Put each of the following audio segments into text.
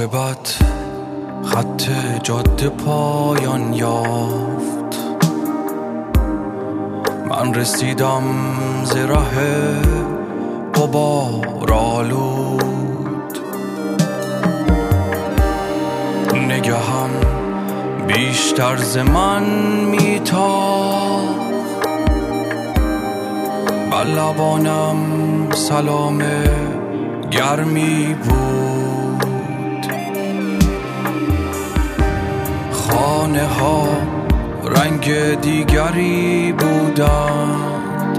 عاقبت خط جاده پایان یافت، من رسیدم ز ره غبار آلود، نگهم بیشتر ز من میتافت، بر لبانم سلام گرمی بود، خانه ها رنگ دیگری بودند،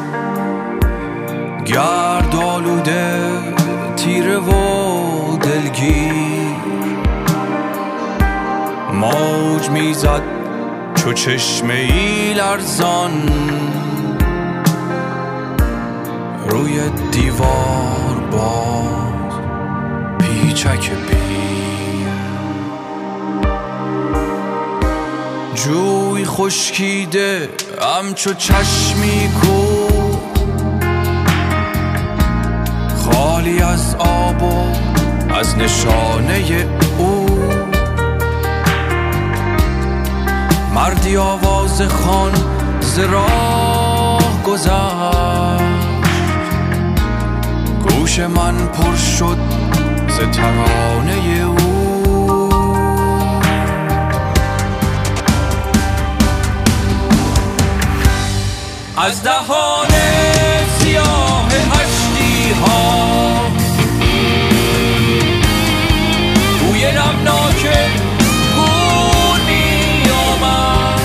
گرد آلوده تیره و دلگیر، موج میزد چو چشمه ای لرزان روی دیوار باز پیچک پیر، جوی خشکیده همچو چشمی کو خالی از آب و از نشانه او، مردی آواز خوان ز راه گذشت، گوش من پر شد ز ترانه او، از دهان سیاه هشتی ها بوی نمناک خون می آمد،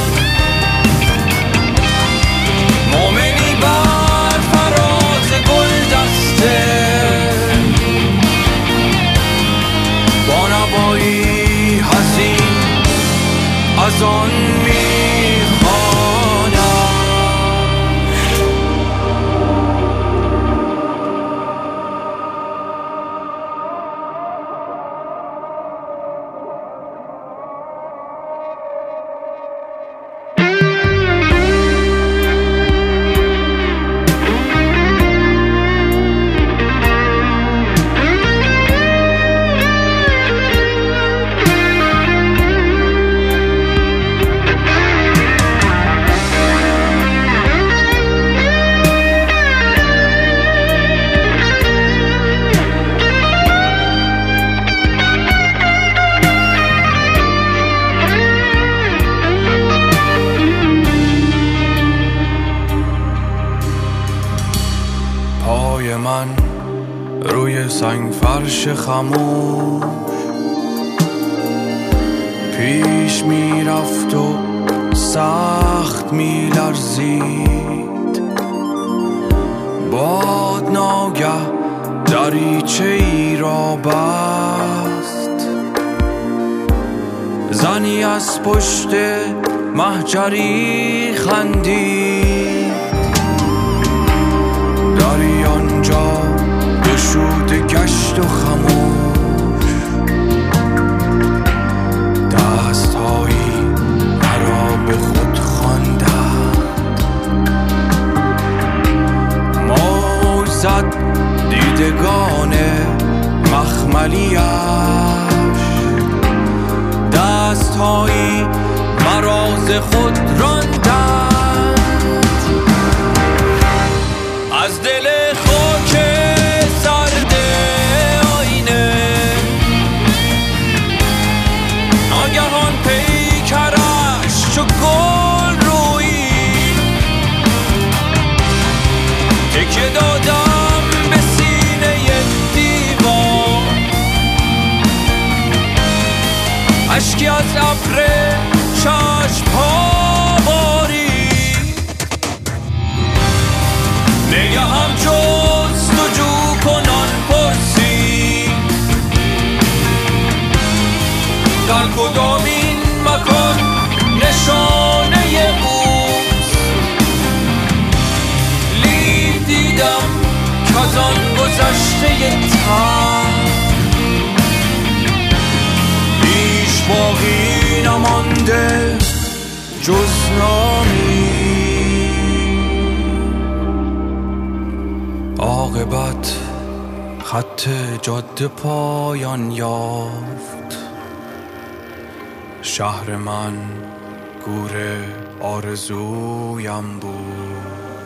مومنی بر فراز گل دسته با نوایی حزین از آن من روی سنگ فرش خموش پیش می رفت و سخت می لرزید، باد ناگه دریچه ای را بست، زنی از پشت محجری خندید، داری آنجا گشوده گشت و خموش، دستهایی مرا به خود خواندند، موج زد دیدگان مخملیش، دستهایی مرا ز خود راندند، از دل خاک سرد آینه ناگهان پیکرش چو گل رویی، تکیه دادم به سینه دیوار، اشکی از ابر چشم‌ها نگهم جستجو کنان پرسی، در کدامین مکان نشانه اوست، لیک دیدم کز آن گذشته تر هیچ باقی نمانده جز نامی. عاقبت خط جاده پایان یافت، شهر من گور آرزویم بود.